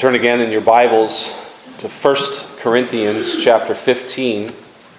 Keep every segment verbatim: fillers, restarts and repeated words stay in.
Turn again in your Bibles to First Corinthians chapter fifteen,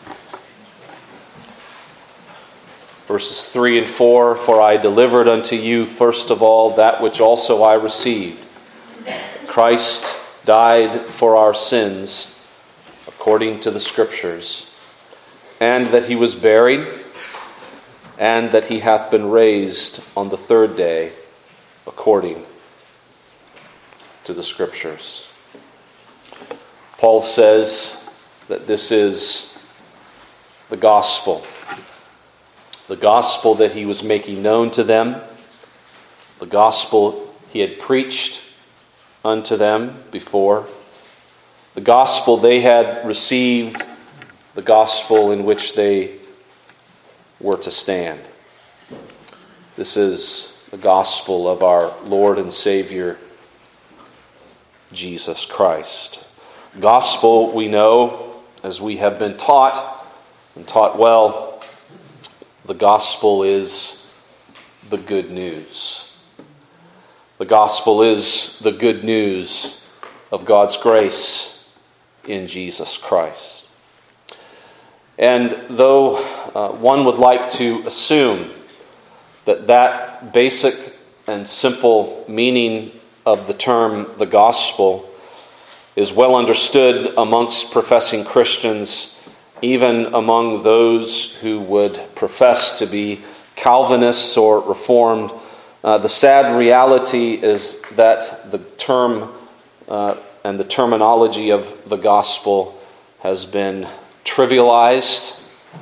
verses three and four. For I delivered unto you first of all that which also I received. Christ died for our sins according to the Scriptures, and that he was buried, and that he hath been raised on the third day according to the Scriptures. Paul says that this is the gospel. The gospel that he was making known to them. The gospel he had preached unto them before. The gospel they had received. The gospel in which they were to stand. This is the gospel of our Lord and Savior, Jesus Christ. Gospel, we know, as we have been taught, and taught well, the gospel is the good news. The gospel is the good news of God's grace in Jesus Christ. And though uh, one would like to assume that that basic and simple meaning of the term the gospel is well understood amongst professing Christians, even among those who would profess to be Calvinists or Reformed, uh, the sad reality is that the term uh, and the terminology of the gospel has been trivialized,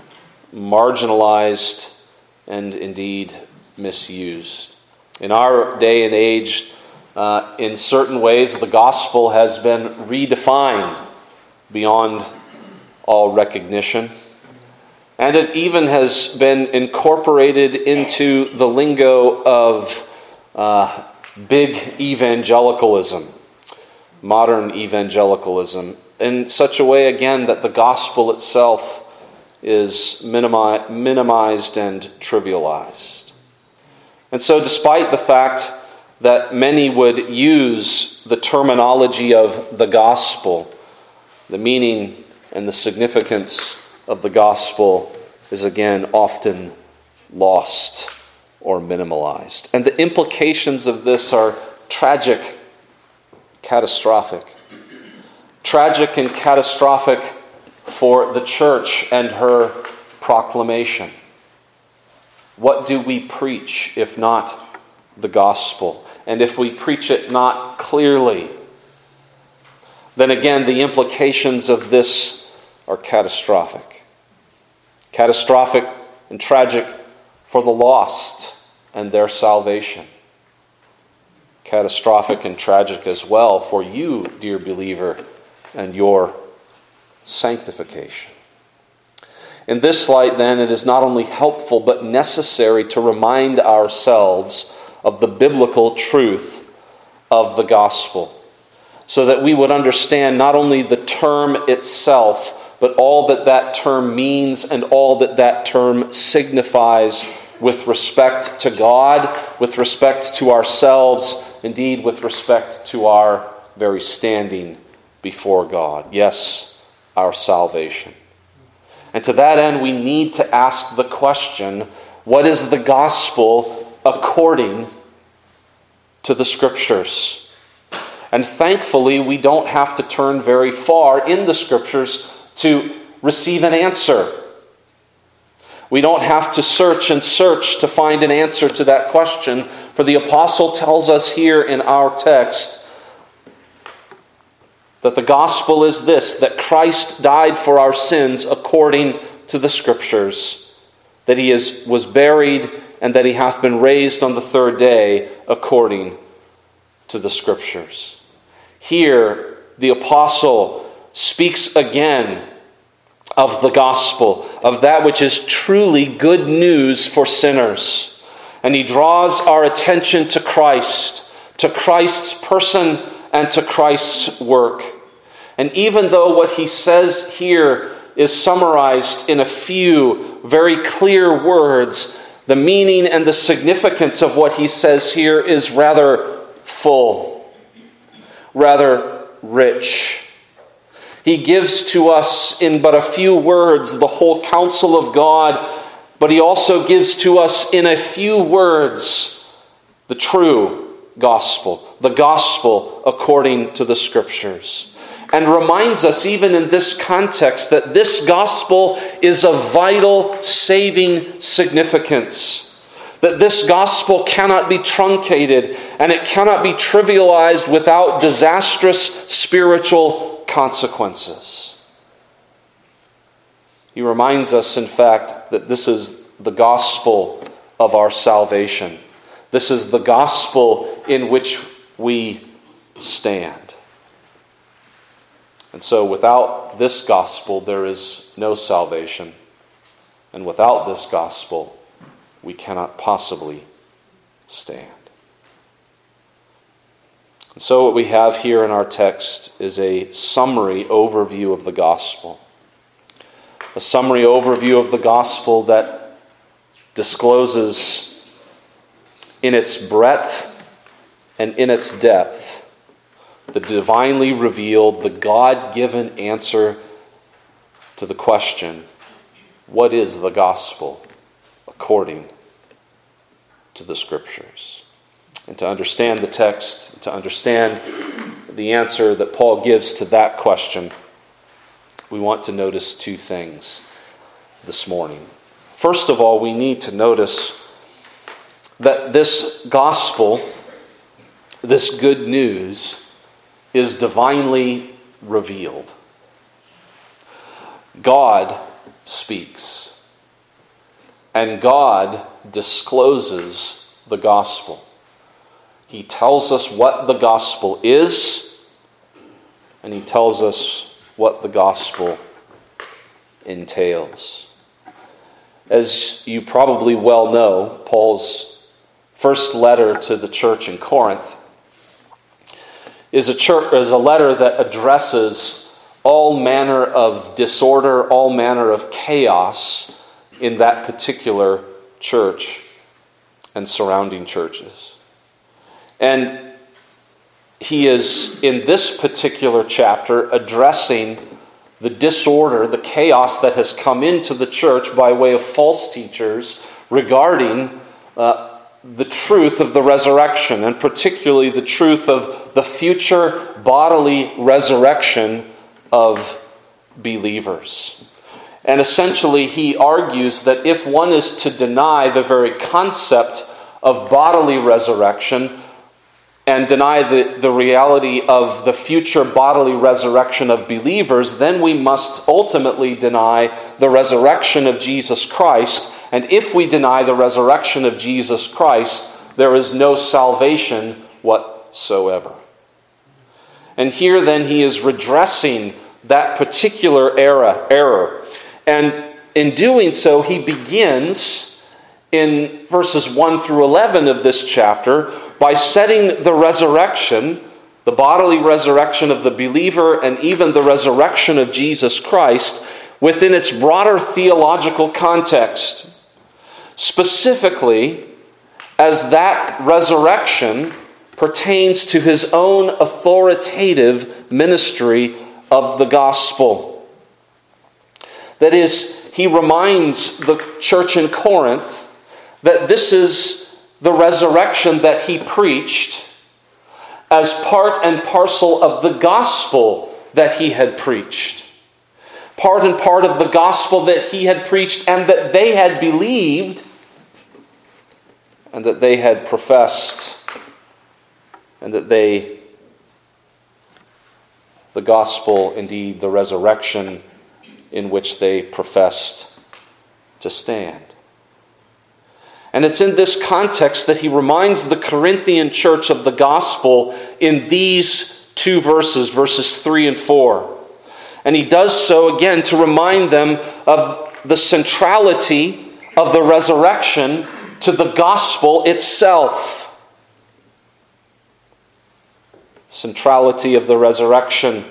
marginalized, and indeed misused. In our day and age, uh, in certain ways, the gospel has been redefined beyond all recognition. And it even has been incorporated into the lingo of uh, big evangelicalism, modern evangelicalism, in such a way, again, that the gospel itself is minimi- minimized and trivialized. And so despite the fact that many would use the terminology of the gospel, the meaning and the significance of the gospel is again often lost or minimalized. And the implications of this are tragic, catastrophic. Tragic and catastrophic for the church and her proclamation. What do we preach if not the gospel? And if we preach it not clearly, then again the implications of this are catastrophic. Catastrophic and tragic for the lost and their salvation. Catastrophic and tragic as well for you, dear believer, and your sanctification. In this light, then, it is not only helpful but necessary to remind ourselves of the biblical truth of the gospel, so that we would understand not only the term itself, but all that that term means and all that that term signifies with respect to God, with respect to ourselves, indeed with respect to our very standing before God. Yes, our salvation. And to that end, we need to ask the question, what is the gospel according to the Scriptures? And thankfully, we don't have to turn very far in the Scriptures to receive an answer. We don't have to search and search to find an answer to that question, for the apostle tells us here in our text that the gospel is this, that Christ died for our sins according to the Scriptures, that he is, was buried, and that he hath been raised on the third day according to the Scriptures. Here, the apostle speaks again of the gospel, of that which is truly good news for sinners. And he draws our attention to Christ, to Christ's person and to Christ's work. And even though what he says here is summarized in a few very clear words, the meaning and the significance of what he says here is rather full. rather rich. He gives to us in but a few words the whole counsel of God, but he also gives to us in a few words the true gospel, the gospel according to the Scriptures. And reminds us, even in this context, that this gospel is of vital saving significance. That this gospel cannot be truncated and it cannot be trivialized without disastrous spiritual consequences. He reminds us, in fact, that this is the gospel of our salvation. This is the gospel in which we stand. And so without this gospel, there is no salvation. And without this gospel, we cannot possibly stand. And so what we have here in our text is a summary overview of the gospel. A summary overview of the gospel that discloses in its breadth and in its depth the divinely revealed, the God-given answer to the question, what is the gospel according to the Scriptures? And to understand the text, to understand the answer that Paul gives to that question, we want to notice two things this morning. First of all, we need to notice that this gospel, this good news, is divinely revealed. God speaks, and God discloses the gospel. He tells us what the gospel is, and he tells us what the gospel entails. As you probably well know, Paul's first letter to the church in Corinth is a church, is a letter that addresses all manner of disorder, all manner of chaos in that particular church and surrounding churches. And he is, in this particular chapter, addressing the disorder, the chaos that has come into the church by way of false teachers regarding uh, the truth of the resurrection, and particularly the truth of the future bodily resurrection of believers. And essentially, he argues that if one is to deny the very concept of bodily resurrection and deny the, the reality of the future bodily resurrection of believers, then we must ultimately deny the resurrection of Jesus Christ. And if we deny the resurrection of Jesus Christ, there is no salvation whatsoever. And here then he is redressing that particular era, error. And in doing so, he begins in verses one through eleven of this chapter by setting the resurrection, the bodily resurrection of the believer, and even the resurrection of Jesus Christ within its broader theological context. Specifically, as that resurrection pertains to his own authoritative ministry of the gospel. That is, he reminds the church in Corinth that this is the resurrection that he preached as part and parcel of the gospel that he had preached. Part and part of the gospel that he had preached and that they had believed and that they had professed, and that they, the gospel, indeed the resurrection in which they professed to stand. And it's in this context that he reminds the Corinthian church of the gospel in these two verses, verses three and four. And he does so again to remind them of the centrality of the resurrection to the gospel itself. Centrality of the resurrection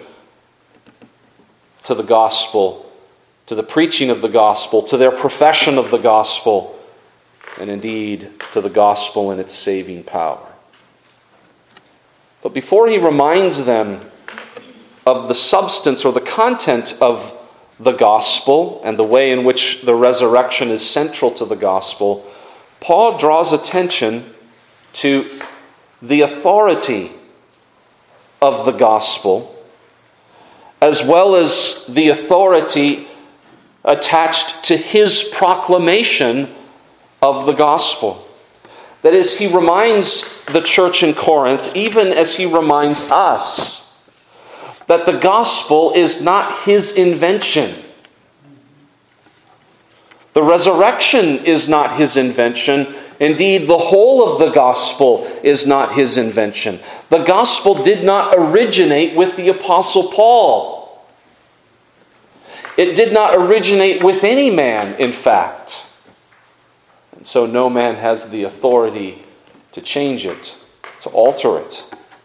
to the gospel, to the preaching of the gospel, to their profession of the gospel, and indeed to the gospel and its saving power. But But before he reminds them of the substance or the content of the gospel and the way in which the resurrection is central to the gospel, Paul draws attention to the authority of the gospel, as well as the authority attached to his proclamation of the gospel. That is, he reminds the church in Corinth, even as he reminds us, that the gospel is not his invention. The resurrection is not his invention. Indeed, the whole of the gospel is not his invention. The gospel did not originate with the Apostle Paul. It did not originate with any man, in fact. And so no man has the authority to change it, to alter it,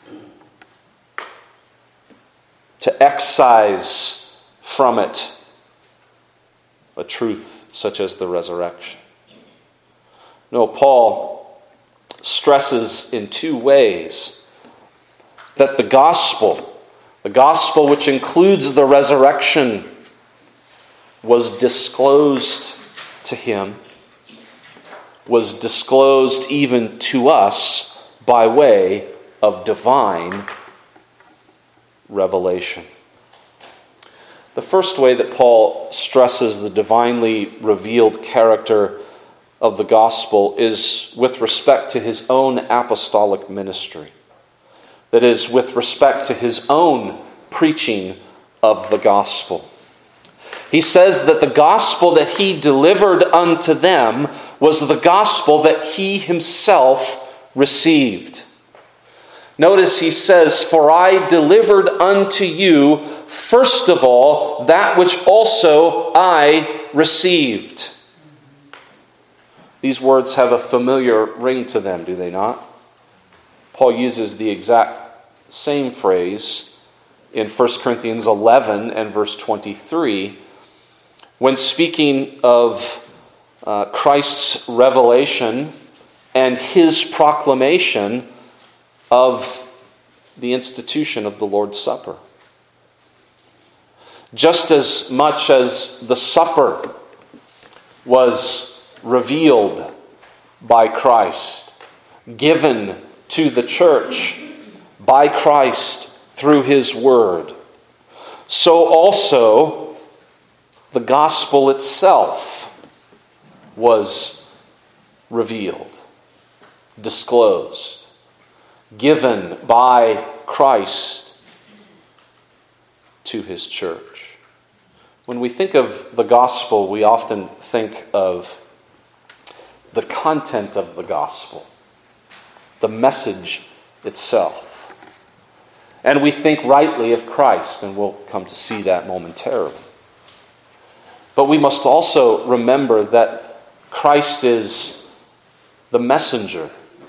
to excise from it a truth such as the resurrection. No, Paul stresses in two ways that the gospel, the gospel which includes the resurrection, was disclosed to him, was disclosed even to us by way of divine revelation. The first way that Paul stresses the divinely revealed character of the gospel is with respect to his own apostolic ministry. That is, with respect to his own preaching of the gospel. He says that the gospel that he delivered unto them was the gospel that he himself received. Notice he says, "For I delivered unto you, first of all, that which also I received." These words have a familiar ring to them, do they not? Paul uses the exact same phrase in First Corinthians eleven and verse twenty-three when speaking of uh, Christ's revelation and his proclamation of the institution of the Lord's Supper. Just as much as the supper was revealed by Christ, given to the church by Christ through his word, so also the gospel itself was revealed, disclosed, given by Christ to his church. When we think of the gospel, we often think of the content of the gospel, the message itself. And we think rightly of Christ, and we'll come to see that momentarily. But we must also remember that Christ is the messenger,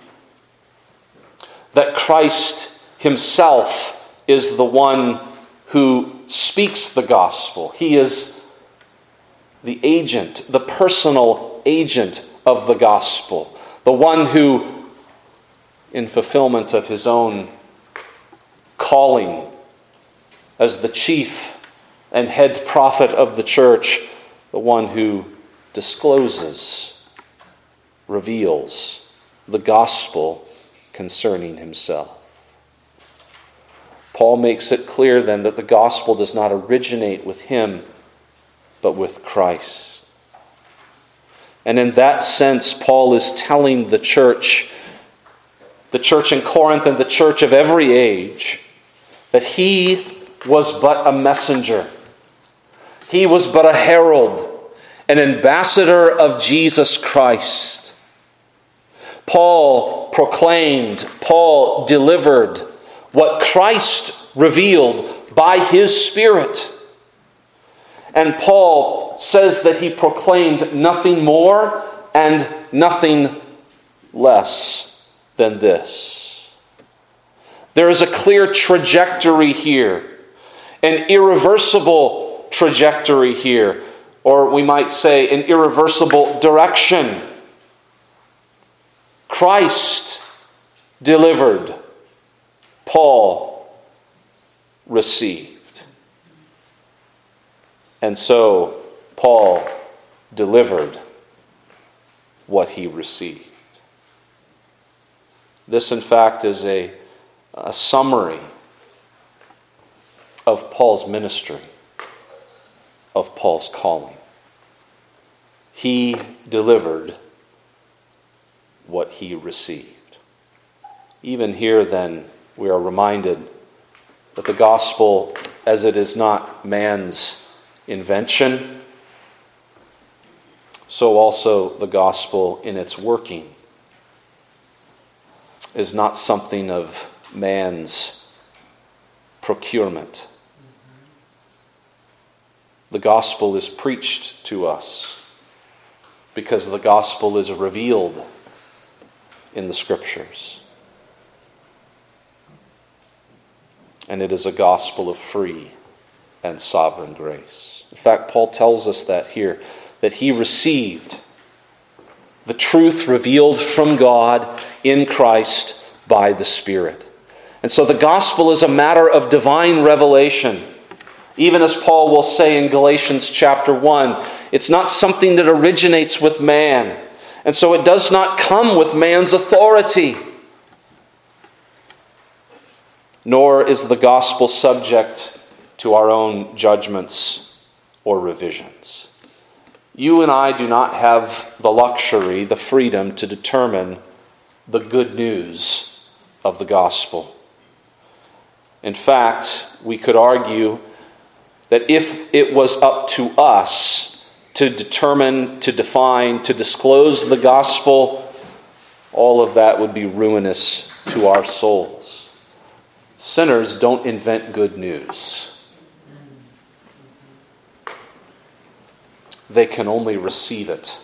that Christ himself is the one who speaks the gospel. He is the agent, the personal agent of the gospel, the one who, in fulfillment of his own calling as the chief and head prophet of the church, the one who discloses, reveals the gospel concerning himself. Paul makes it clear then that the gospel does not originate with him, but with Christ. And in that sense, Paul is telling the church, the church in Corinth and the church of every age, that he was but a messenger. He was but a herald, an ambassador of Jesus Christ. Paul proclaimed, Paul delivered what Christ revealed by his Spirit. And Paul says that he proclaimed nothing more and nothing less than this. There is a clear trajectory here, an irreversible trajectory here, or we might say an irreversible direction. Christ delivered. Paul received. And so Paul delivered what he received. This, in fact, is a, a summary of Paul's ministry, of Paul's calling. He delivered what he received. Even here, then, we are reminded that the gospel, as it is not man's invention, so also the gospel in its working is not something of man's procurement. The gospel is preached to us because the gospel is revealed in the Scriptures. And it is a gospel of free and sovereign grace. In fact, Paul tells us that here, that he received the truth revealed from God in Christ by the Spirit. And so the gospel is a matter of divine revelation. Even as Paul will say in Galatians chapter one, it's not something that originates with man. And so it does not come with man's authority. Nor is the gospel subject to our own judgments or revisions. You and I do not have the luxury, the freedom to determine the good news of the gospel. In fact, we could argue that if it was up to us to determine, to define, to disclose the gospel, all of that would be ruinous to our souls. Sinners don't invent good news. They can only receive it.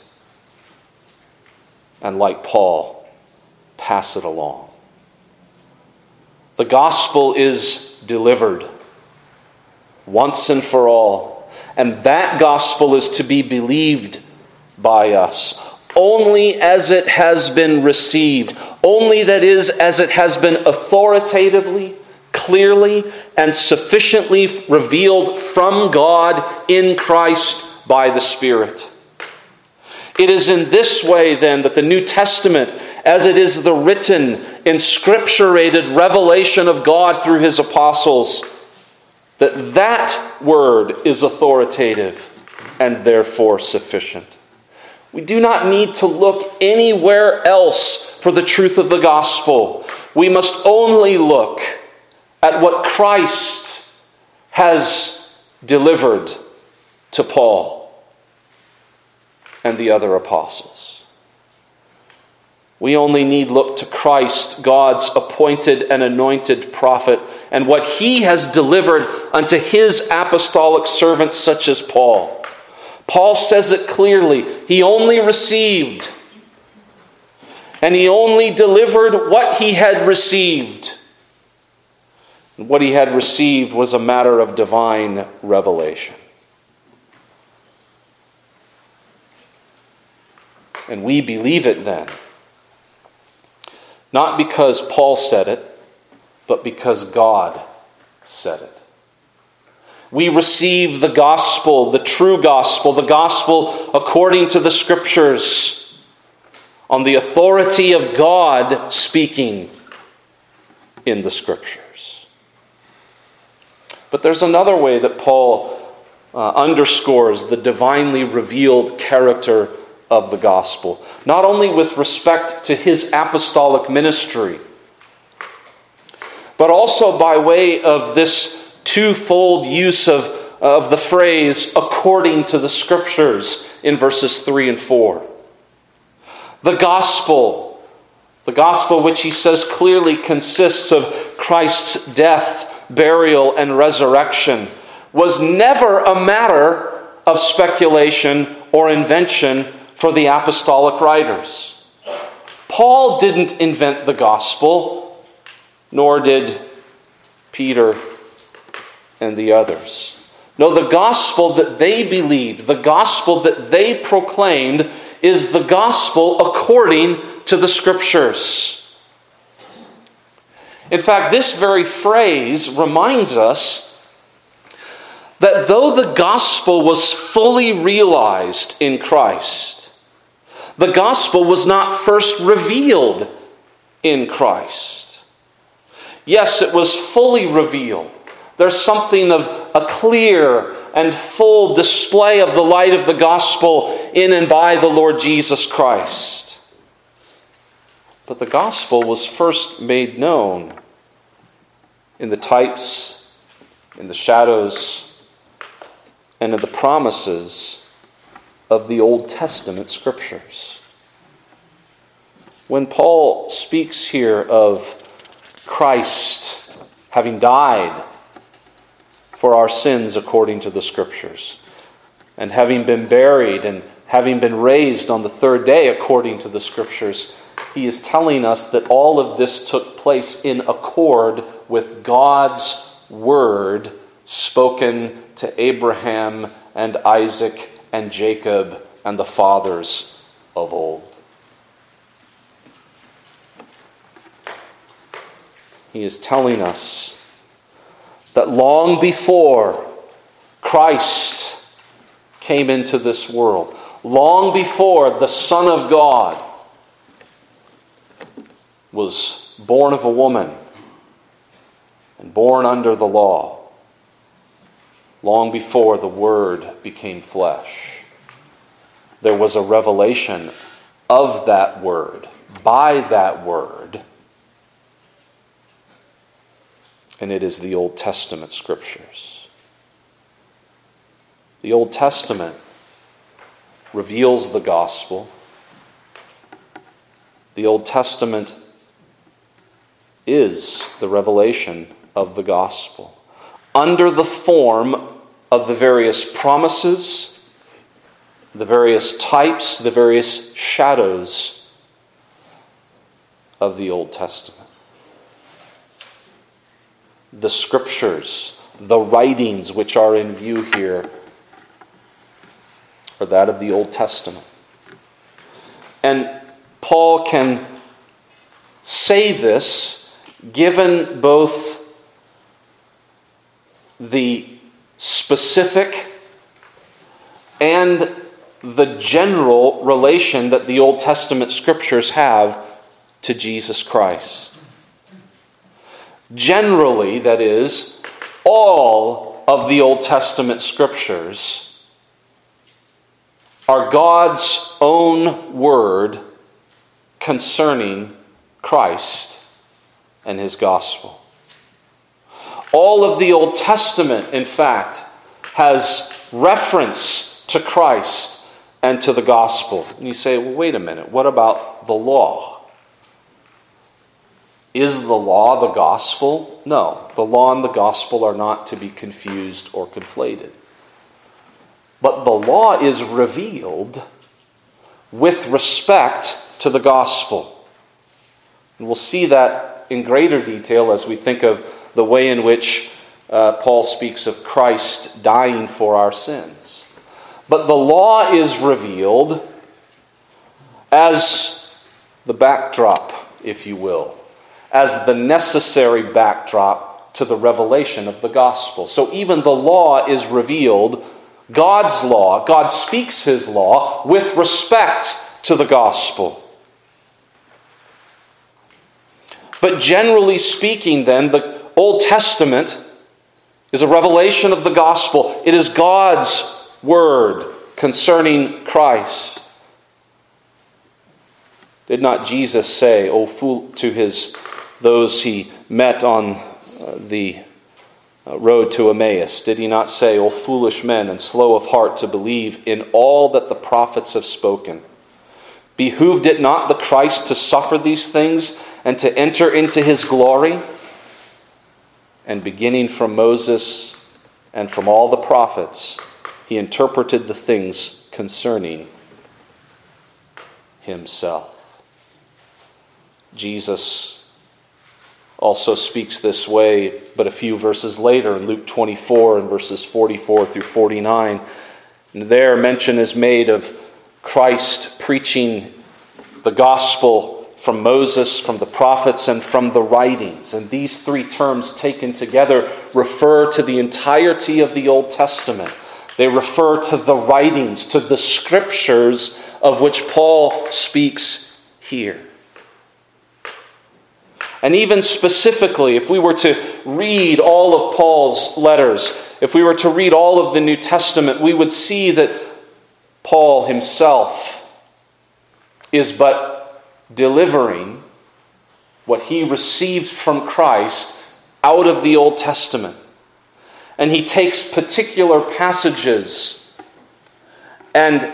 And like Paul, pass it along. The gospel is delivered once and for all. And that gospel is to be believed by us only as it has been received. Only, that is, as it has been authoritatively, clearly, and sufficiently revealed from God in Christ by the Spirit. It is in this way, then, that the New Testament, as it is the written, inscripturated revelation of God through His apostles, that that word is authoritative and therefore sufficient. We do not need to look anywhere else for the truth of the gospel. We must only look at what Christ has delivered to Paul and the other apostles. We only need look to Christ, God's appointed and anointed prophet, and what He has delivered unto His apostolic servants such as Paul. Paul says it clearly. He only received, and he only delivered what he had received. And what he had received was a matter of divine revelation. And we believe it then, not because Paul said it, but because God said it. We receive the gospel, the true gospel, the gospel according to the Scriptures, on the authority of God speaking in the Scriptures. But there's another way that Paul uh, underscores the divinely revealed character of the gospel, not only with respect to his apostolic ministry, but also by way of this twofold use of, of the phrase according to the Scriptures in verses three and four. The gospel, the gospel which he says clearly consists of Christ's death, burial, and resurrection, was never a matter of speculation or invention for the apostolic writers. Paul didn't invent the gospel, nor did Peter and the others. No, the gospel that they believed, the gospel that they proclaimed, is the gospel according to the Scriptures. In fact, this very phrase reminds us that though the gospel was fully realized in Christ, the gospel was not first revealed in Christ. Yes, it was fully revealed. There's something of a clear and full display of the light of the gospel in and by the Lord Jesus Christ. But the gospel was first made known in the types, in the shadows, and in the promises of the Old Testament scriptures. When Paul speaks here of Christ having died for our sins according to the scriptures, and having been buried and having been raised on the third day according to the scriptures, he is telling us that all of this took place in accord with God's word spoken to Abraham and Isaac and Jacob and the fathers of old. He is telling us that long before Christ came into this world, long before the Son of God was born of a woman and born under the law, long before the Word became flesh, there was a revelation of that Word, by that Word, and it is the Old Testament scriptures. The Old Testament reveals the gospel. The Old Testament is the revelation of the gospel under the form of the various promises, the various types, the various shadows of the Old Testament. The scriptures, the writings which are in view here, are that of the Old Testament. And Paul can say this given both the specific and the general relation that the Old Testament scriptures have to Jesus Christ. Generally, that is, all of the Old Testament scriptures are God's own word concerning Christ and His gospel. All of the Old Testament, in fact, has reference to Christ and to the gospel. And you say, well, wait a minute, what about the law? Is the law the gospel? No, the law and the gospel are not to be confused or conflated. But the law is revealed with respect to the gospel. And we'll see that in greater detail as we think of the way in which uh, Paul speaks of Christ dying for our sins. But the law is revealed as the backdrop, if you will, as the necessary backdrop to the revelation of the gospel. So even the law is revealed, God's law, God speaks His law with respect to the gospel. But generally speaking then, the Old Testament is a revelation of the gospel. It is God's word concerning Christ. Did not Jesus say, "O fool," to his those he met on uh, the uh, road to Emmaus? Did he not say, "O foolish men and slow of heart to believe in all that the prophets have spoken? Behooved it not the Christ to suffer these things and to enter into His glory?" And beginning from Moses and from all the prophets, he interpreted the things concerning Himself. Jesus also speaks this way, but a few verses later in Luke twenty-four and verses forty-four through forty-nine. And there mention is made of Christ preaching the gospel from Moses, from the prophets, and from the writings. And these three terms taken together refer to the entirety of the Old Testament. They refer to the writings, to the scriptures of which Paul speaks here. And even specifically, if we were to read all of Paul's letters, if we were to read all of the New Testament, we would see that Paul himself is but delivering what he received from Christ out of the Old Testament. And he takes particular passages and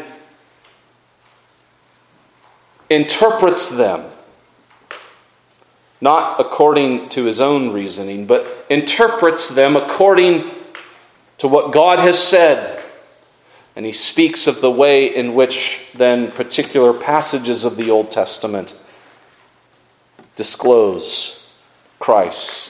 interprets them, not according to his own reasoning, but interprets them according to what God has said. And he speaks of the way in which then particular passages of the Old Testament disclose Christ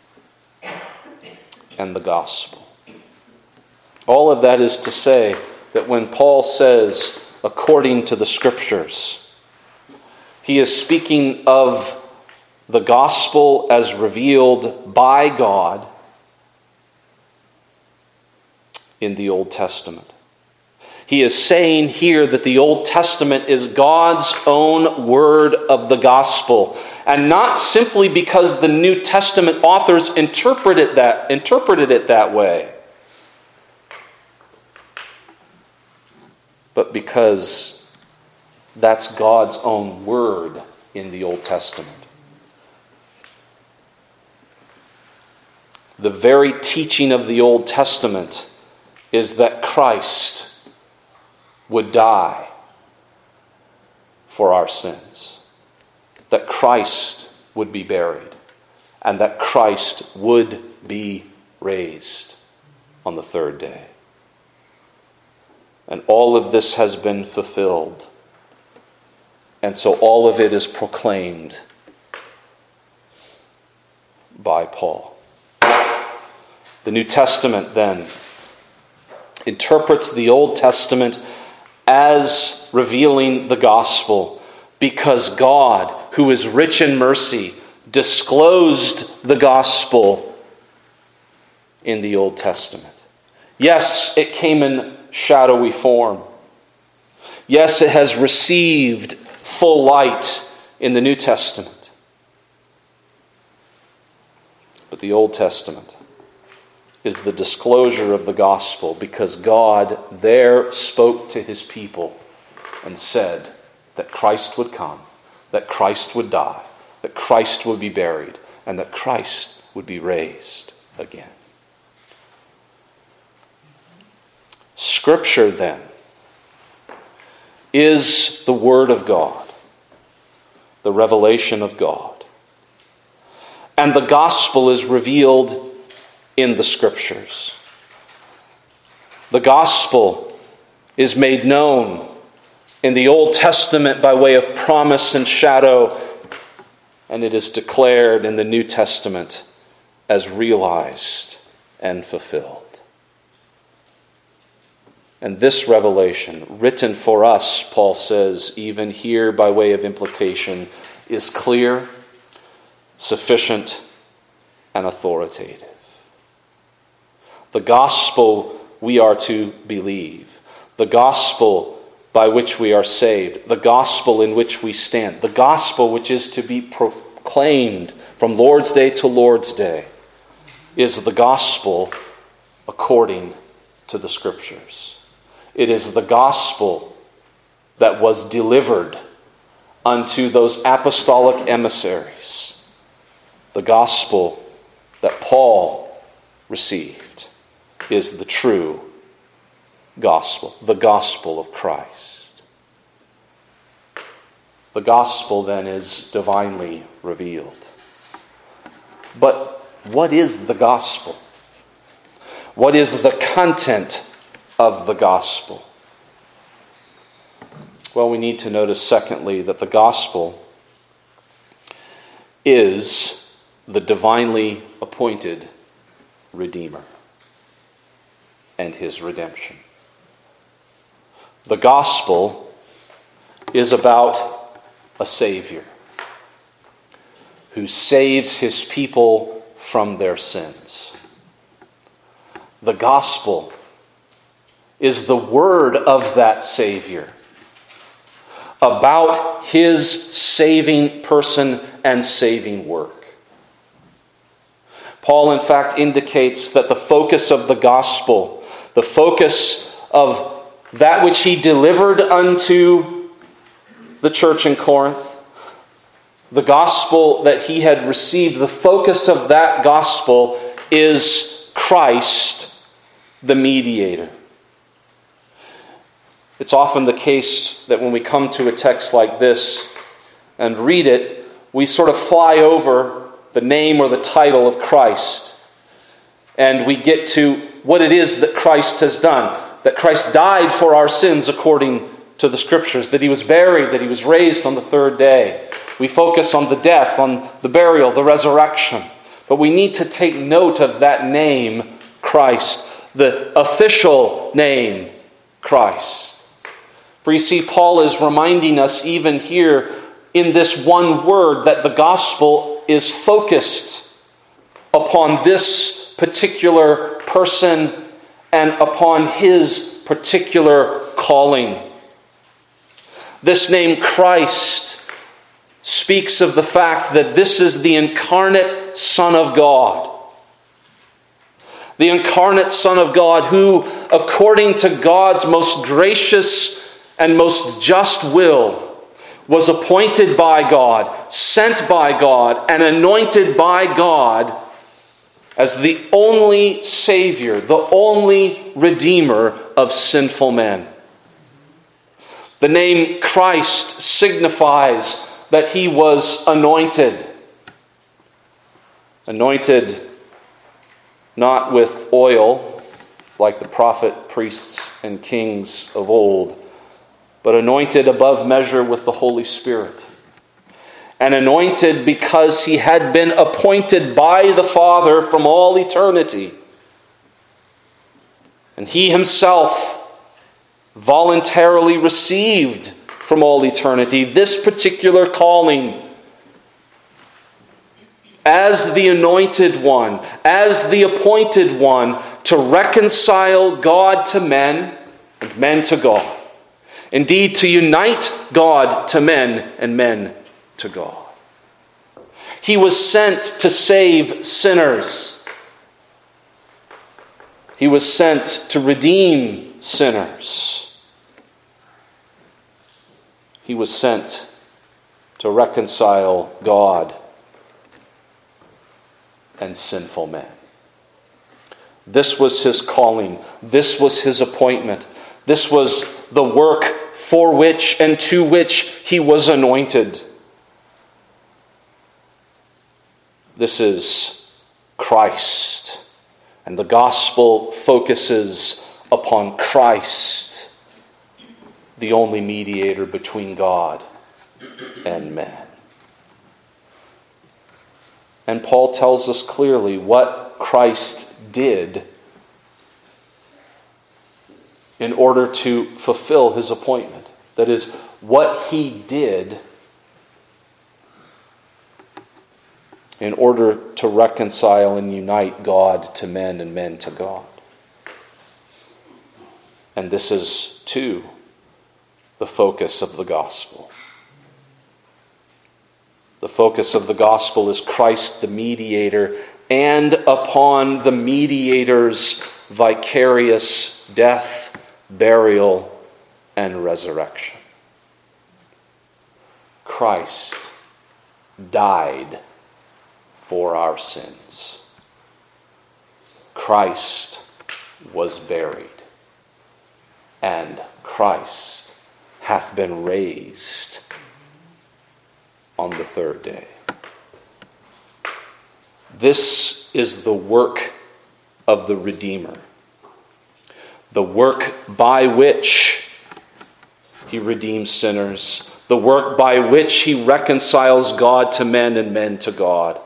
and the gospel. All of that is to say that when Paul says, according to the scriptures, he is speaking of the gospel as revealed by God in the Old Testament. He is saying here that the Old Testament is God's own word of the gospel, and not simply because the New Testament authors interpreted that, interpreted it that way, but because that's God's own word in the Old Testament. The very teaching of the Old Testament is that Christ would die for our sins, that Christ would be buried, and that Christ would be raised on the third day. And all of this has been fulfilled. And so all of it is proclaimed by Paul. The New Testament then interprets the Old Testament as revealing the gospel, because God, who is rich in mercy, disclosed the gospel in the Old Testament. Yes, it came in shadowy form. Yes, it has received full light in the New Testament. But the Old Testament is the disclosure of the gospel, because God there spoke to his people and said that Christ would come, that Christ would die, that Christ would be buried, and that Christ would be raised again. Scripture, then, is the Word of God, the revelation of God. And the gospel is revealed in the Scriptures. The gospel is made known in the Old Testament by way of promise and shadow, and it is declared in the New Testament as realized and fulfilled. And this revelation, written for us, Paul says, even here by way of implication, is clear, sufficient, and authoritative. The gospel we are to believe, the gospel by which we are saved, the gospel in which we stand, the gospel which is to be proclaimed from Lord's Day to Lord's Day, is the gospel according to the Scriptures. It is the gospel that was delivered unto those apostolic emissaries, the gospel that Paul received is the true gospel, the gospel of Christ. The gospel then is divinely revealed. But what is the gospel? What is the content of the gospel? Well, we need to notice, secondly, that the gospel is the divinely appointed Redeemer and his redemption. The gospel is about a Savior. who saves his people from their sins. The gospel is the word of that Savior about his saving person and saving work. Paul, in fact, indicates that the focus of the gospel, the focus of that which he delivered unto the church in Corinth, the gospel that he had received, the focus of that gospel is Christ, the mediator. It's often the case that when we come to a text like this and read it, we sort of fly over the name or the title of Christ, and we get to what it is that Christ has done. That Christ died for our sins according to the Scriptures, that he was buried, that he was raised on the third day. We focus on the death, on the burial, the resurrection. But we need to take note of that name, Christ, the official name, Christ. For you see, Paul is reminding us even here in this one word that the gospel is focused upon this particular person and upon his particular calling. This name Christ speaks of the fact that this is the incarnate Son of God. The incarnate Son of God who, according to God's most gracious and most just will, was appointed by God, sent by God, and anointed by God as the only Savior, the only Redeemer of sinful men. The name Christ signifies that he was anointed. Anointed not with oil, like the prophet, priests, and kings of old, but anointed above measure with the Holy Spirit. And anointed because he had been appointed by the Father from all eternity. And he himself voluntarily received from all eternity this particular calling as the anointed one, as the appointed one, to reconcile God to men and men to God. Indeed, to unite God to men and men to God. He was sent to save sinners. He was sent to redeem sinners. He was sent to reconcile God and sinful men. This was his calling. This was his appointment. This was the work for which and to which he was anointed. This is Christ. And the gospel focuses upon Christ, the only mediator between God and man. And Paul tells us clearly what Christ did in order to fulfill his appointment. That is, what he did in order to reconcile and unite God to men and men to God. And this is, too, the focus of the gospel. The focus of the gospel is Christ the mediator, and upon the mediator's vicarious death, burial, and resurrection. Christ died for our sins. Christ was buried, and Christ hath been raised on the third day. This is the work of the Redeemer. The work by which he redeems sinners. The work by which he reconciles God to men and men to God.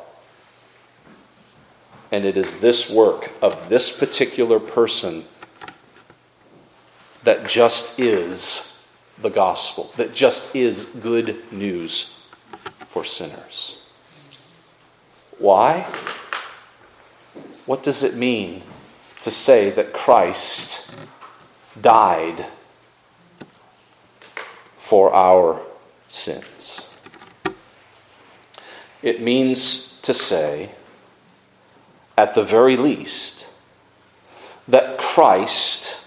And it is this work of this particular person that just is the gospel, that just is good news for sinners. Why? What does it mean to say that Christ died for our sins? It means to say, at the very least, that Christ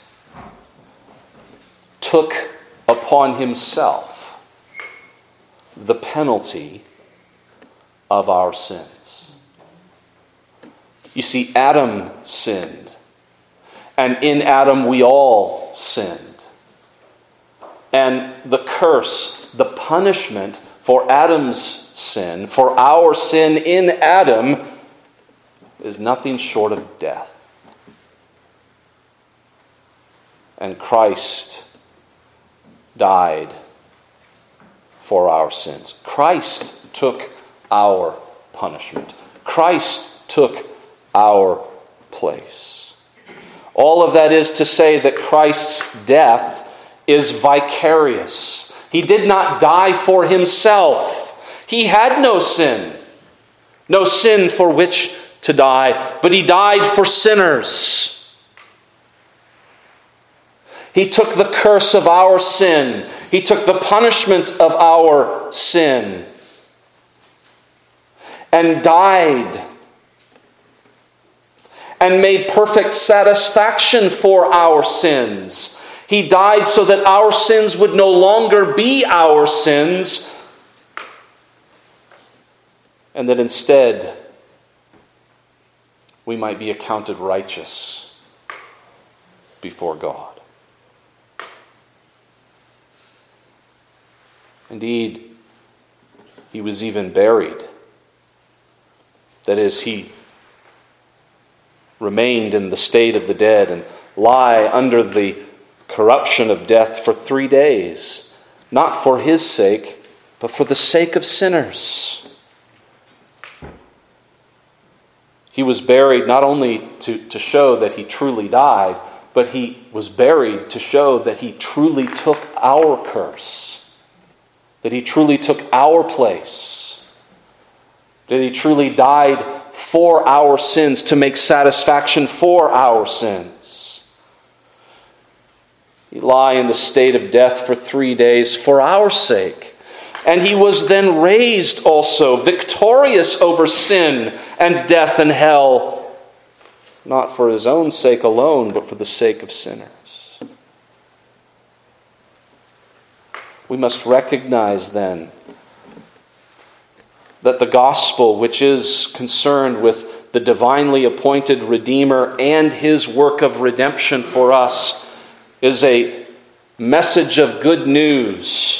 took upon himself the penalty of our sins. You see, Adam sinned, and in Adam we all sinned. And the curse, the punishment for Adam's sin, for our sin in Adam, is nothing short of death. And Christ died for our sins. Christ took our punishment. Christ took our place. All of that is to say that Christ's death is vicarious. He did not die for himself. He had no sin. No sin for which to die, but he died for sinners. He took the curse of our sin. He took the punishment of our sin and died and made perfect satisfaction for our sins. He died so that our sins would no longer be our sins, and that instead we might be accounted righteous before God. Indeed, he was even buried. That is, he remained in the state of the dead and lie under the corruption of death for three days, not for his sake, but for the sake of sinners. He was buried not only to, to show that he truly died, but he was buried to show that he truly took our curse, that he truly took our place, that he truly died for our sins to make satisfaction for our sins. He lay in the state of death for three days for our sake. And he was then raised also, victorious over sin and death and hell, not for his own sake alone, but for the sake of sinners. We must recognize then that the gospel, which is concerned with the divinely appointed Redeemer and his work of redemption for us, is a message of good news,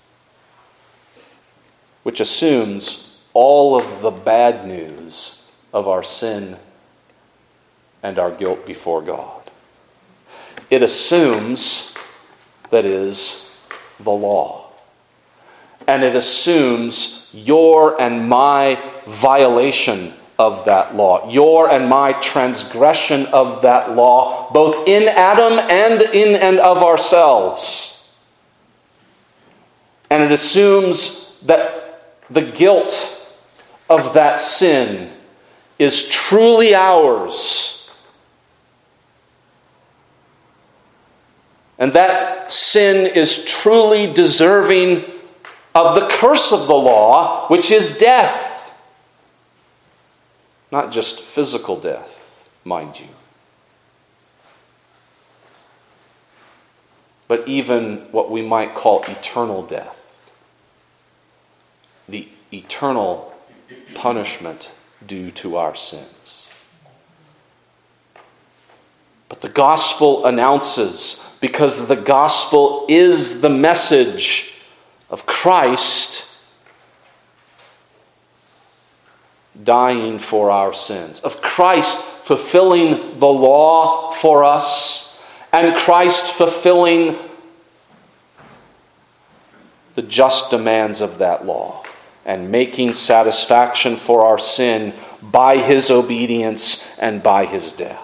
which assumes all of the bad news of our sin and our guilt before God. It assumes, that is, the law. And it assumes your and my violation of that law, your and my transgression of that law, both in Adam and in and of ourselves. And it assumes that the guilt of that sin is truly ours. And that sin is truly deserving of the curse of the law, which is death. Not just physical death, mind you, but even what we might call eternal death. The eternal punishment due to our sins. But the gospel announces, because the gospel is the message of Christ dying for our sins, of Christ fulfilling the law for us, and Christ fulfilling the just demands of that law, and making satisfaction for our sin by his obedience and by his death.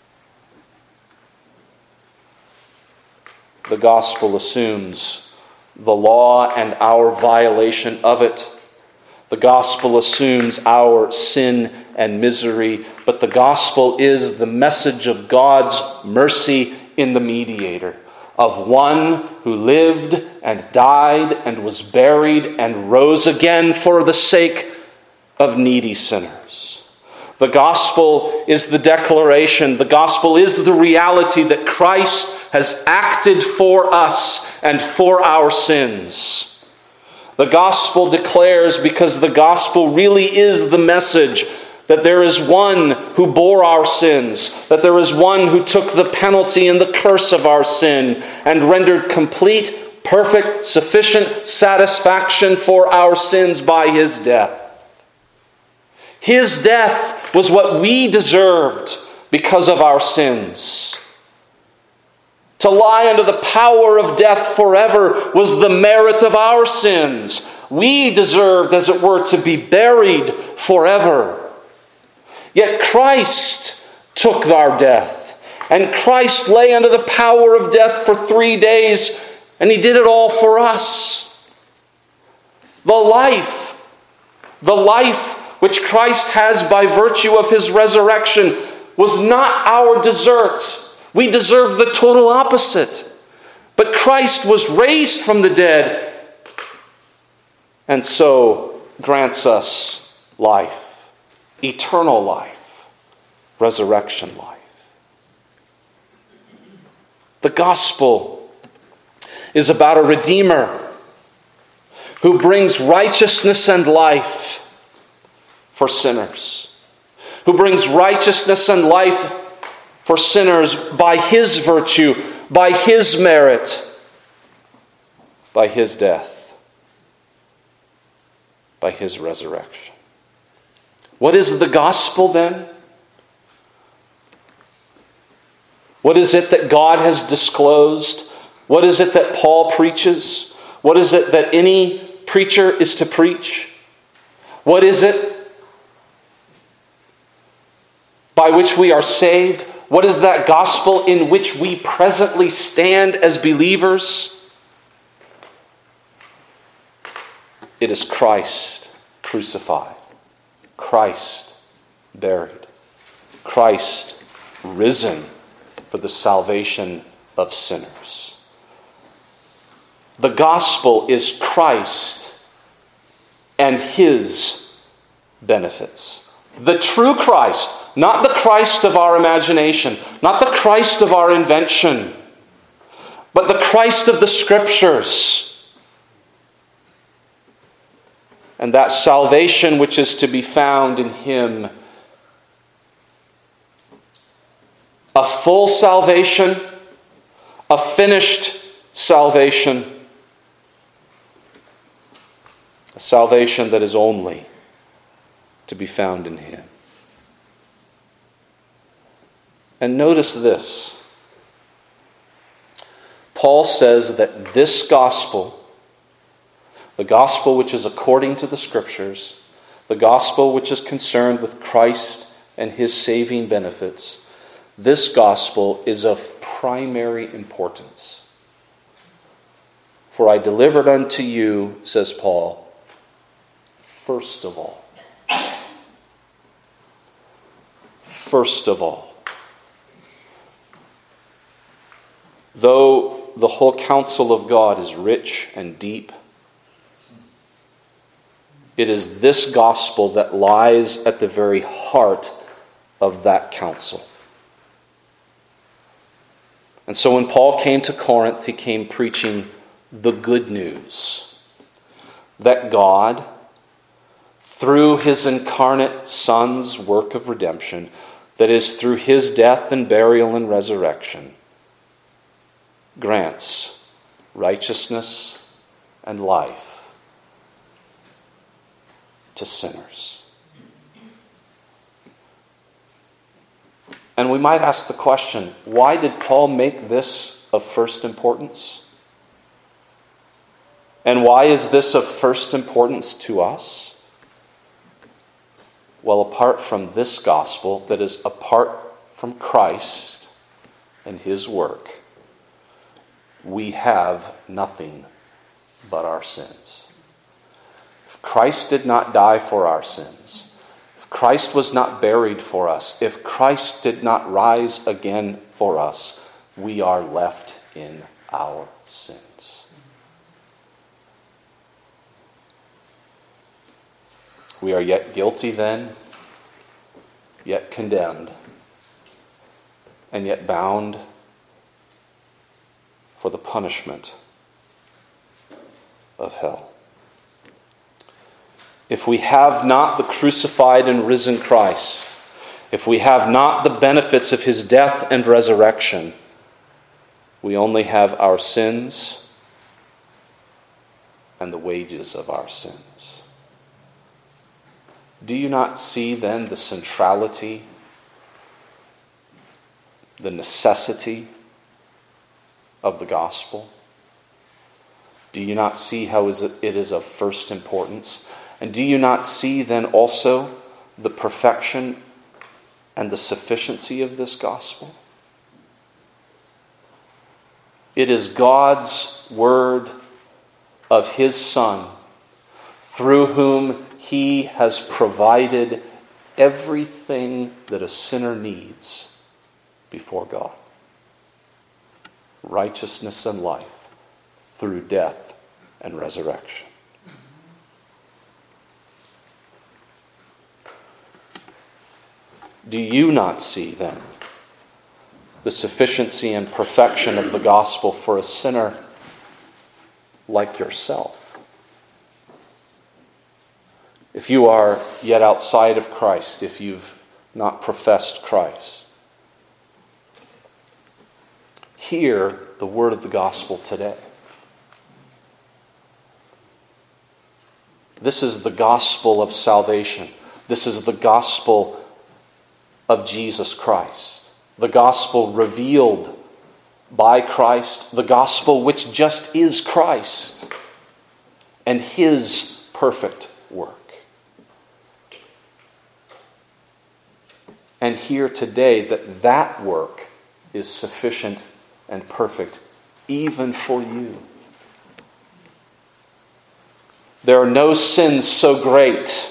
The gospel assumes the law and our violation of it. The gospel assumes our sin and misery, but the gospel is the message of God's mercy in the mediator, of one who lived and died and was buried and rose again for the sake of needy sinners. The gospel is the declaration, the gospel is the reality that Christ has acted for us and for our sins. The gospel declares, because the gospel really is the message, that there is one who bore our sins, that there is one who took the penalty and the curse of our sin and rendered complete, perfect, sufficient satisfaction for our sins by his death. His death was what we deserved because of our sins. To lie under the power of death forever was the merit of our sins. We deserved, as it were, to be buried forever. Yet Christ took our death, and Christ lay under the power of death for three days, and he did it all for us. The life, the life which Christ has by virtue of his resurrection was not our desert. We deserve the total opposite. But Christ was raised from the dead, and so grants us life, eternal life, resurrection life. The gospel is about a Redeemer who brings righteousness and life for sinners, who brings righteousness and life for sinners by his virtue, by his merit, by his death, by his resurrection. What is the gospel then? What is it that God has disclosed? What is it that Paul preaches? What is it that any preacher is to preach? What is it by which we are saved? What is that gospel in which we presently stand as believers? It is Christ crucified, Christ buried, Christ risen for the salvation of sinners. The gospel is Christ and his benefits. The true Christ, not the Christ of our imagination, not the Christ of our invention, but the Christ of the Scriptures. And that salvation which is to be found in him, a full salvation, a finished salvation, a salvation that is only to be found in him. And notice this. Paul says that this gospel, the gospel which is according to the Scriptures, the gospel which is concerned with Christ and his saving benefits, this gospel is of primary importance. For I delivered unto you, says Paul, first of all. First of all. Though the whole counsel of God is rich and deep, it is this gospel that lies at the very heart of that counsel. And so when Paul came to Corinth, he came preaching the good news that God, through his incarnate Son's work of redemption, that is, through his death and burial and resurrection, grants righteousness and life to sinners. And we might ask the question, why did Paul make this of first importance? And why is this of first importance to us? Well, apart from this gospel that is apart from Christ and his work, we have nothing but our sins. If Christ did not die for our sins, if Christ was not buried for us, if Christ did not rise again for us, we are left in our sins. We are yet guilty then, yet condemned, and yet bound for the punishment of hell. If we have not the crucified and risen Christ, if we have not the benefits of his death and resurrection, we only have our sins and the wages of our sins. Do you not see then the centrality, the necessity of the gospel? Do you not see how it is of first importance? And do you not see then also the perfection and the sufficiency of this gospel? It is God's word of his Son, through whom he has provided everything that a sinner needs before God. Righteousness and life through death and resurrection. Do you not see then the sufficiency and perfection of the gospel for a sinner like yourself? If you are yet outside of Christ, if you've not professed Christ, hear the word of the gospel today. This is the gospel of salvation. This is the gospel of Jesus Christ. The gospel revealed by Christ. The gospel which just is Christ and his perfect work. And hear today that that work is sufficient and perfect even for you. There are no sins so great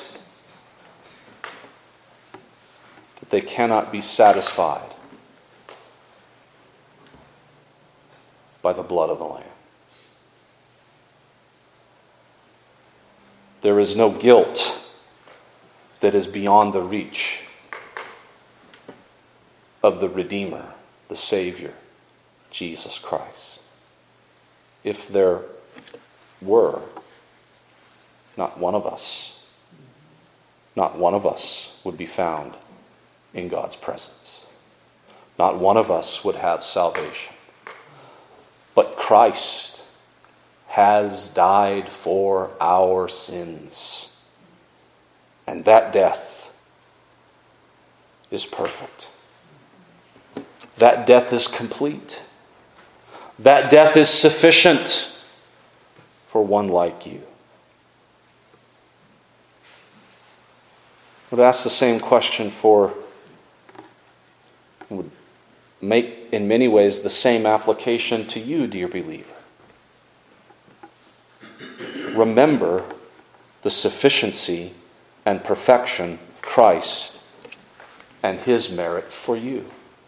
that they cannot be satisfied by the blood of the Lamb. There is no guilt that is beyond the reach of the Redeemer, the Savior, Jesus Christ. If there were, not one of us, not one of us would be found in God's presence. Not one of us would have salvation. But Christ has died for our sins. And that death is perfect. That death is complete. That death is sufficient for one like you. I would ask the same question for, would make in many ways the same application to you, dear believer. Remember the sufficiency and perfection of Christ and his merit for you.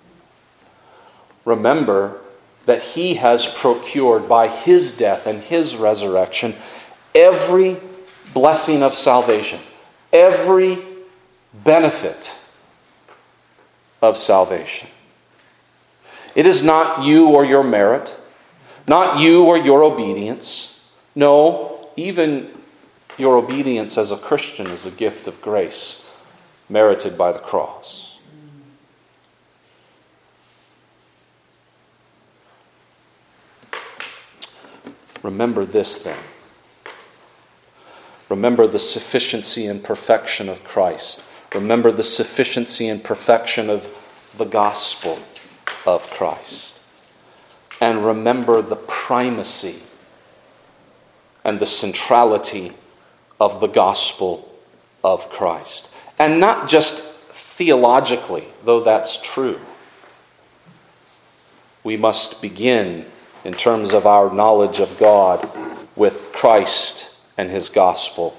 Remember that he has procured by his death and his resurrection every blessing of salvation, every benefit of salvation. It is not you or your merit, not you or your obedience. No, even your obedience as a Christian is a gift of grace merited by the cross. Remember this then. Remember the sufficiency and perfection of Christ. Remember the sufficiency and perfection of the gospel of Christ. And remember the primacy and the centrality of the gospel of Christ. And not just theologically, though that's true. We must begin, in terms of our knowledge of God, with Christ and his gospel.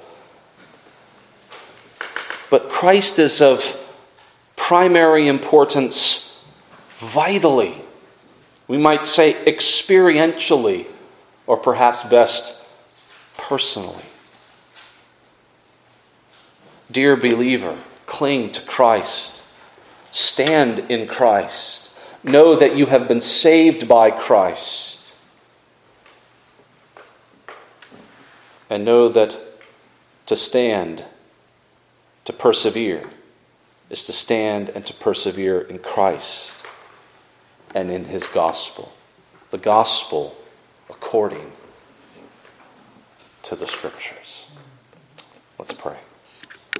But Christ is of primary importance vitally. We might say experientially, or perhaps best personally. Dear believer, cling to Christ. Stand in Christ. Know that you have been saved by Christ. And know that to stand, to persevere, is to stand and to persevere in Christ and in his gospel. The gospel according to the Scriptures. Let's pray.